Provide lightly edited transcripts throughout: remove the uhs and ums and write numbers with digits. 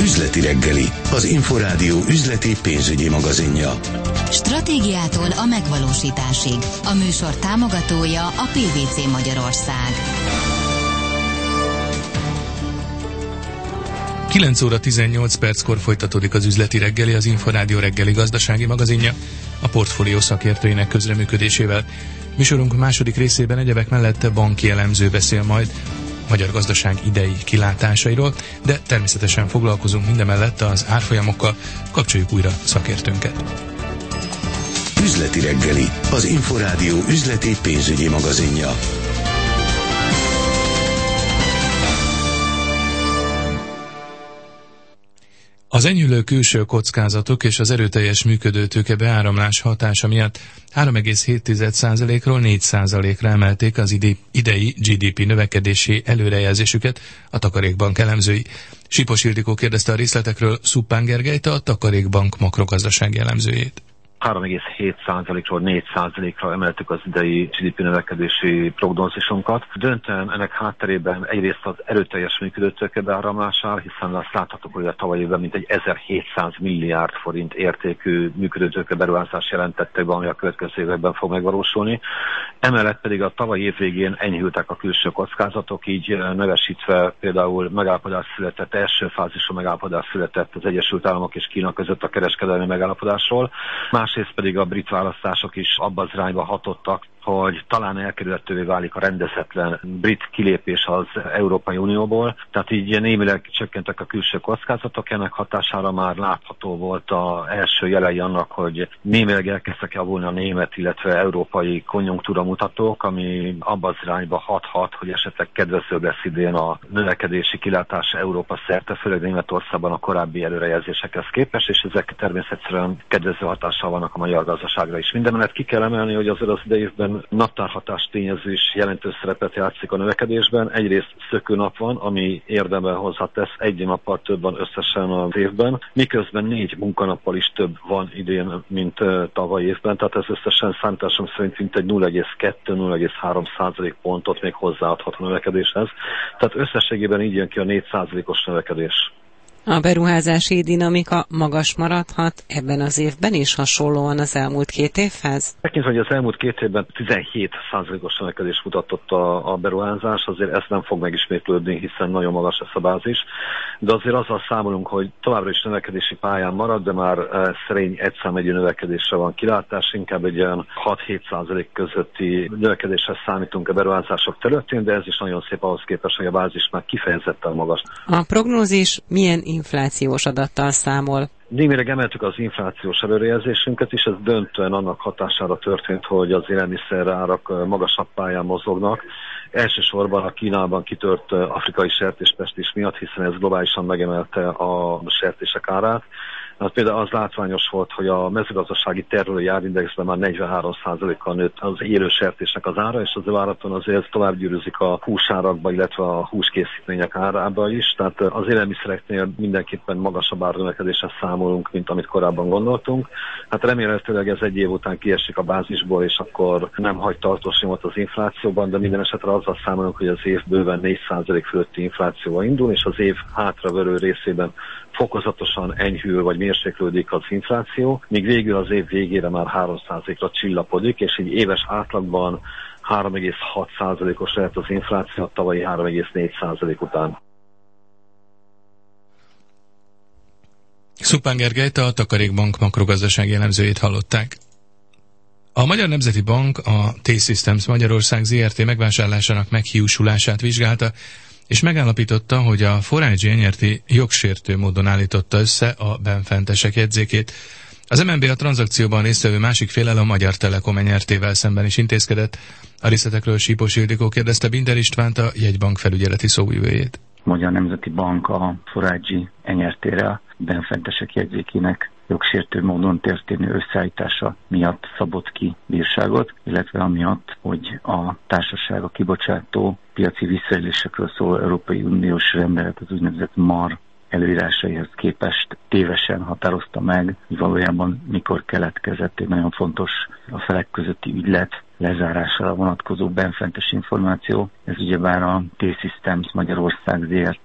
Üzleti reggeli, az Inforádió üzleti pénzügyi magazinja. Stratégiától a megvalósításig. A műsor támogatója a PwC Magyarország. 9 óra 18 perckor folytatódik az üzleti reggeli, az Inforádió reggeli gazdasági magazinja a portfólió szakértőinek közreműködésével. Műsorunk második részében egyebek mellett banki elemző beszél majd magyar gazdaság idei kilátásairól, de természetesen foglalkozunk mindemellett az árfolyamokkal, kapcsoljuk újra szakértőnket. Üzleti reggeli, az Inforádió üzleti pénzügyi magazinja. Az enyhülő külső kockázatok és az erőteljes működőtőke beáramlás hatása miatt 3,7%-ról 4%-ra emelték az idei GDP növekedési előrejelzésüket a Takarékbank elemzői. Sipos Ildikó kérdezte a részletekről Szuppán Gergelyt, a Takarékbank makrogazdasági elemzőjét. 3,7%-ról 4%-ra emeltük az idei GDP növekedési prognózisunkat. Döntően ennek hátterében egyrészt az erőteljes működőtőke beáramlására, hiszen azt láthatók, hogy a tavalyi évben mintegy 1700 milliárd forint értékű működőtőke beruházást jelentettek be, ami a következő években fog megvalósulni. Emellett pedig a tavalyi év végén enyhültek a külső kockázatok, így nevesítve például megállapodás született, első fázisú megállapodás született az Egyesült Államok és Kína között a kereskedelmi megállapodásról. Másrészt pedig a brit választások is abba az irányba hatottak, hogy talán elkerülhetővé válik a rendezetlen brit kilépés az Európai Unióból. Tehát így némileg csökkentek a külső kockázatok, ennek hatására már látható volt az első jelei annak, hogy némileg elkezdtek javulni a német, illetve európai konjunktúramutatók, ami abba az irányba hathat, hogy esetleg kedvezőbb lesz idén a növekedési kilátás Európa szerte, főleg Németországban a korábbi előrejelzésekhez képest, és ezek természetesen kedvező hatással vannak a magyar gazdaságra is. Mindemellett ki kell emelni, hogy azért az idei évben naptárhatás tényező is jelentős szerepet játszik a növekedésben. Egyrészt szökőnap van, ami érdemben hozzátesz, egy nappal több van összesen az évben, miközben 4 munkanappal is több van idén, mint tavaly évben, tehát ez összesen számításom szerint mintegy 0,2-0,3% pontot még hozzáadhat a növekedéshez. Tehát összességében így jön ki a 4%-os növekedés. A beruházási dinamika magas maradhat ebben az évben is hasonlóan az elmúlt 2 évhez? Tekintve, hogy az elmúlt 2 évben 17%-os növekedést mutatott a beruházás, azért ez nem fog megismétlődni, hiszen nagyon magas lesz a bázis. De azért azzal számolunk, hogy továbbra is növekedési pályán marad, de már szerény egyszámegyű növekedésre van kilátás, inkább egy olyan 6-7% közötti növekedésre számítunk a beruházások területén, de ez is nagyon szép ahhoz képest, hogy a bázis már kifejezetten magas. A prognózis milyen inflációs adattal számol? Némileg emeltük az inflációs előrejelzésünket is, ez döntően annak hatására történt, hogy az élelmiszer árak magasabb pályán mozognak. Elsősorban a Kínában kitört afrikai sertéspestis miatt, hiszen ez globálisan megemelte a sertések árát. Hát például az látványos volt, hogy a mezőgazdasági termelői árindexben már 43%-kal nőtt az élő sertésnek az ára, és az várhatóan azért tovább gyűrűzik a húsárakba, illetve a húskészítmények árába is. Tehát az élelmiszereknél mindenképpen magasabb árnövekedésre számolunk, mint amit korábban gondoltunk. Hát remélhetőleg ez egy év után kiesik a bázisból, és akkor nem hagy tartós nyomot az inflációban, de minden esetre azzal számolunk, hogy az év bőven 4% fölötti inflációval indul, és az év hátraverő részében fokozatosan enyhül vagy mérséklődik az infláció, míg végül az év végére már 3%-ra csillapodik, és így éves átlagban 3,6%-os lehet az infláció a tavalyi 3,4% után. Szuppán Gergelyt, a Takarékbank makrogazdasági elemzőjét hallották. A Magyar Nemzeti Bank a T-Systems Magyarország Zrt. Megvásárlásának meghiúsulását vizsgálta, és megállapította, hogy a 4iG NRT jogsértő módon állította össze a benfentesek jegyzékét. Az MNB a tranzakcióban résztvevő másik félel a Magyar Telekom NRT-vel szemben is intézkedett. A részletekről Sipos Ildikó kérdezte Binder Istvánt, a jegybank felügyeleti szóvivőjét. Magyar Nemzeti Bank a 4iG NRT-re benfentesek jegyzékének jogsértő módon történő összeállítása miatt szabott ki bírságot, illetve amiatt, hogy a társaság a kibocsátó piaci visszaélésekről szóló Európai Uniós rendelet, az úgynevezett MAR előírásaihoz képest tévesen határozta meg, hogy valójában mikor keletkezett egy nagyon fontos a felek közötti ügylet lezárására vonatkozó benfentes információ. Ez ugyebár a T-Systems Magyarország Zrt.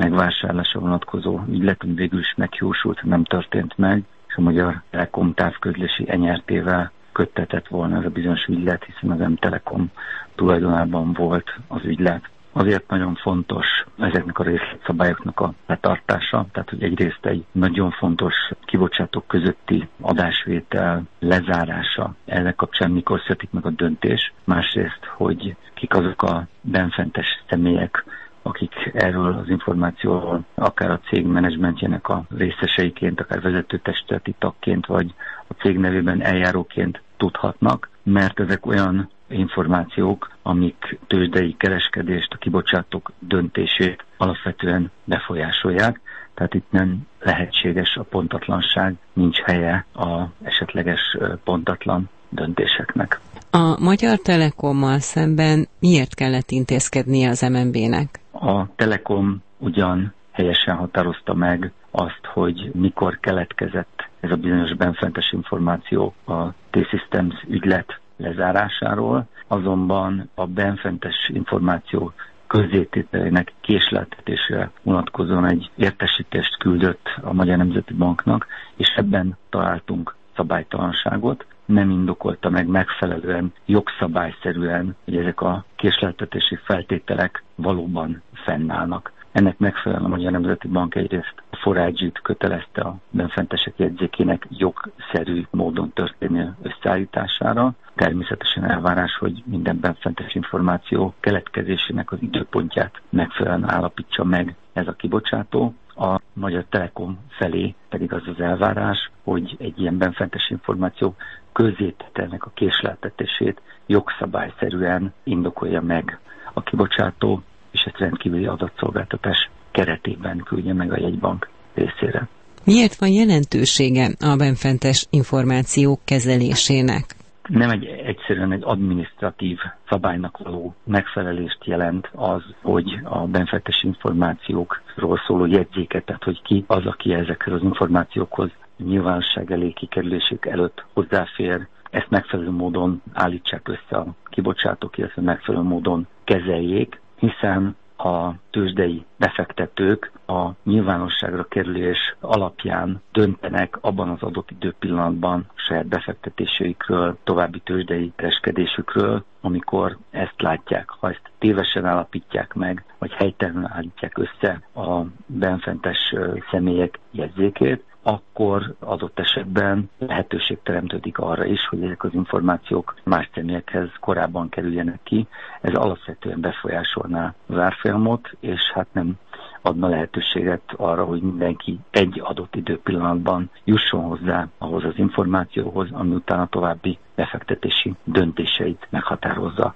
megvásárlásra vonatkozó ügylet, ami végül is megjósult, nem történt meg, és a Magyar Telekom távközlési NRT-vel köttetett volna ez a bizonyos ügylet, hiszen az M-Telekom tulajdonában volt az ügylet. Azért nagyon fontos ezeknek a részletszabályoknak a betartása, tehát hogy egyrészt egy nagyon fontos kibocsátók közötti adásvétel lezárása, ennek kapcsán mikor születik meg a döntés, másrészt, hogy kik azok a benfentes személyek, akik erről az információról akár a cég menedzsmentjének a részeseiként, akár vezetőtestületi tagként, vagy a cég nevében eljáróként tudhatnak, mert ezek olyan információk, amik tőzsdei kereskedést, a kibocsátók döntését alapvetően befolyásolják. Tehát itt nem lehetséges a pontatlanság, nincs helye az esetleges pontatlan döntéseknek. A Magyar Telekommal szemben miért kellett intézkednie az MNB-nek? A Telekom ugyan helyesen határozta meg azt, hogy mikor keletkezett ez a bizonyos benfentes információ a T-Systems ügylet lezárásáról, azonban a benfentes információ közzétételének késleltetésére vonatkozóan egy értesítést küldött a Magyar Nemzeti Banknak, és ebben találtunk szabálytalanságot. Nem indokolta meg megfelelően, jogszabályszerűen, hogy ezek a késleltetési feltételek valóban fennállnak. Ennek megfelelően a Magyar Nemzeti Bank egyrészt a Forágyit kötelezte a benfentesek jegyzékének jogszerű módon történő összeállítására. Természetesen elvárás, hogy minden benfentes információ keletkezésének az időpontját megfelelően állapítsa meg ez a kibocsátó. A Magyar Telekom felé pedig az az elvárás, hogy egy ilyen benfentes információ közzétételnek a késleltetését jogszabályszerűen indokolja meg a kibocsátó, és ezt rendkívüli adatszolgáltatás keretében küldje meg a jegybank részére. Miért van jelentősége a benfentes információk kezelésének? Nem egyszerűen egy adminisztratív szabálynak való megfelelést jelent az, hogy a benfentes információkról szóló jegyzéket, tehát hogy ki az, aki ezekhez az információkhoz nyilvánosság elé kikerülésük előtt hozzáfér, ezt megfelelő módon állítsák össze a kibocsátók, illetve megfelelő módon kezeljék, hiszen a tőzsdei befektetők a nyilvánosságra kerülés alapján döntenek abban az adott időpillanatban saját befektetéseikről, további tőzsdei kereskedésükről, amikor ezt látják. Ha ezt tévesen állapítják meg, vagy helytelenül állítják össze a benfentes személyek jegyzékét, akkor adott esetben lehetőség teremtődik arra is, hogy ezek az információk más személyekhez korábban kerüljenek ki. Ez alapvetően befolyásolná az árfolyamot, és hát nem adna lehetőséget arra, hogy mindenki egy adott időpillanatban jusson hozzá ahhoz az információhoz, ami utána további befektetési döntéseit meghatározza.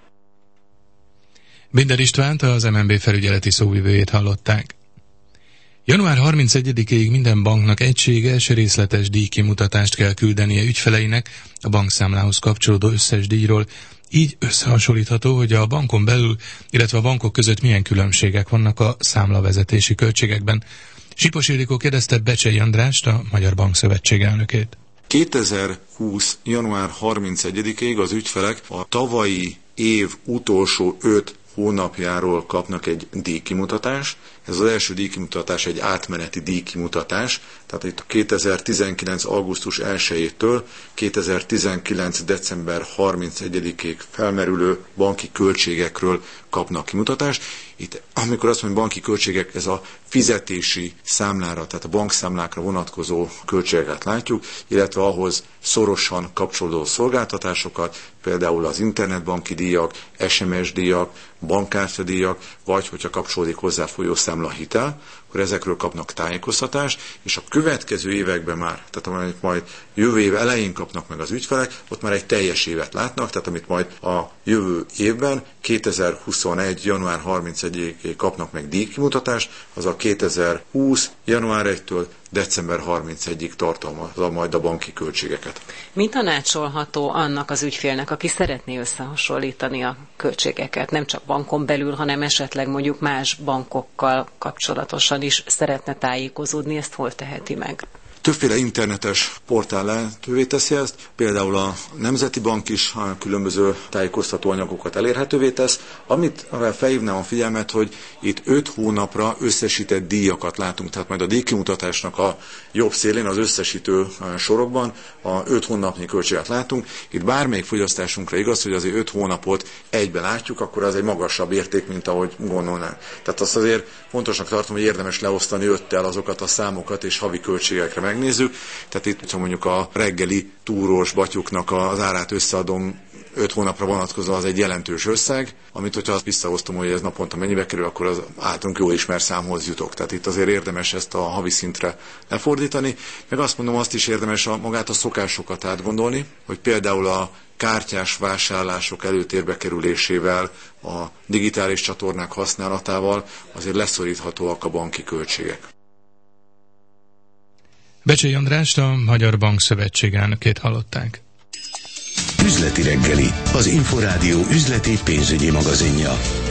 Binder Istvánt, az MNB felügyeleti szóvivőjét hallották. Január 31-ig minden banknak egységes, részletes díjkimutatást kell küldenie ügyfeleinek a bankszámlához kapcsolódó összes díjról. Így összehasonlítható, hogy a bankon belül, illetve a bankok között milyen különbségek vannak a számlavezetési költségekben. Sipos Ildikó kérdezte Becsei Andrást, a Magyar Bankszövetség elnökét. 2020. január 31-ig az ügyfelek a tavalyi év utolsó 5 hónapjáról kapnak egy díjkimutatást. Ez az első díjkimutatás egy átmeneti díjkimutatás, tehát itt 2019. augusztus 1-től 2019. december 31-ig felmerülő banki költségekről kapnak kimutatást. Itt, amikor azt mondjuk banki költségek, ez a fizetési számlára, tehát a bankszámlákra vonatkozó költségeket látjuk, illetve ahhoz szorosan kapcsolódó szolgáltatásokat, például az internetbanki díjak, SMS díjak, bankkártyadíjak, vagy hogyha kapcsolódik hozzá folyószámlahitel, akkor ezekről kapnak tájékoztatást, és a következő években már, tehát amit majd jövő év elején kapnak meg az ügyfelek, ott már egy teljes évet látnak, tehát amit majd a jövő évben, 2021. január 31-ig kapnak meg díjkimutatást, az a 2020. január 1-től december 31-ig tartalmazza majd a banki költségeket. Mi tanácsolható annak az ügyfélnek, aki szeretné összehasonlítani a költségeket, nem csak bankon belül, hanem esetleg mondjuk más bankokkal kapcsolatosan is szeretne tájékozódni, ezt hol teheti meg? Többféle internetes portál lehetővé teszi ezt, például a Nemzeti Bank is különböző tájékoztató anyagokat elérhetővé tesz. Amit felhívnám a figyelmet, hogy itt 5 hónapra összesített díjakat látunk, tehát majd a díjkimutatásnak a jobb szélén, az összesítő sorokban a 5 hónapnyi költséget látunk. Itt bármelyik fogyasztásunkra igaz, hogy azért 5 hónapot egybe látjuk, akkor az egy magasabb érték, mint ahogy gondolnánk. Tehát azt azért fontosnak tartom, hogy érdemes leosztani 5-tel azokat a számokat, és havi költségekre megnézzük. Tehát itt, ha mondjuk a reggeli túrós batyuknak az árát összeadom 5 hónapra vonatkozóan, az egy jelentős összeg, amit hogyha azt visszahoztam, hogy ez naponta mennyibe kerül, akkor az általunk jól ismert számhoz jutok. Tehát itt azért érdemes ezt a havi szintre lefordítani. Meg azt mondom, azt is érdemes magát a szokásokat átgondolni, hogy például a kártyás vásárlások előtérbe kerülésével, a digitális csatornák használatával azért leszoríthatóak a banki költségek. Becsei Andrást, a Magyar Bank Szövetség elnökét hallották. Üzleti reggeli, az Inforádió üzleti pénzügyi magazinja.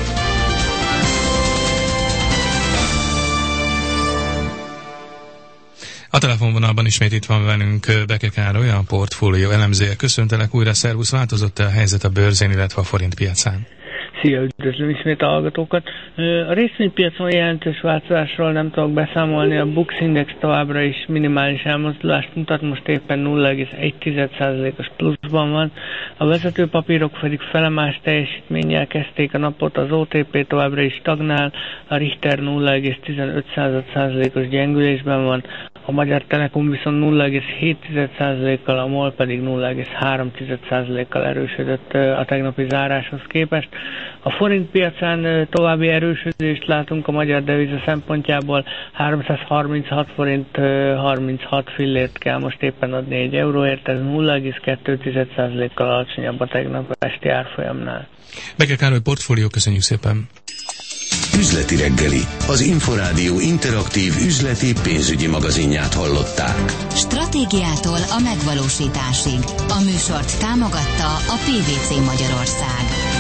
A telefonvonalban ismét itt van velünk Beke Károly, a portfólió elemzője. Köszöntelek újra, szervusz, változott-e a helyzet a bőrzén, illetve a forint piacán? Szia, üdvözlöm ismét a hallgatókat. A részvénypiacon jelentős változásról nem tudok beszámolni, a Bux Index továbbra is minimális elmozdulást mutat, most éppen 0,1%-os pluszban van, a vezető papírok pedig felemás teljesítménnyel kezdték a napot, az OTP továbbra is stagnál, a Richter 0,15%-os gyengülésben van, a Magyar Telekom viszont 0,7%-kal, a MOL pedig 0,3%-kal erősödött a tegnapi záráshoz képest. A forint piacán további erősödést látunk a magyar deviza szempontjából, 336 forint 36 fillért kell most éppen adni egy euróért, ez 0,2%-kal alacsonyabb a tegnap esti árfolyamnál. Beke Károly, portfólió, köszönjük szépen! Üzleti reggeli, az Inforádió interaktív üzleti pénzügyi magazinját hallották. Stratégiától a megvalósításig. A műsort támogatta a PVC Magyarország.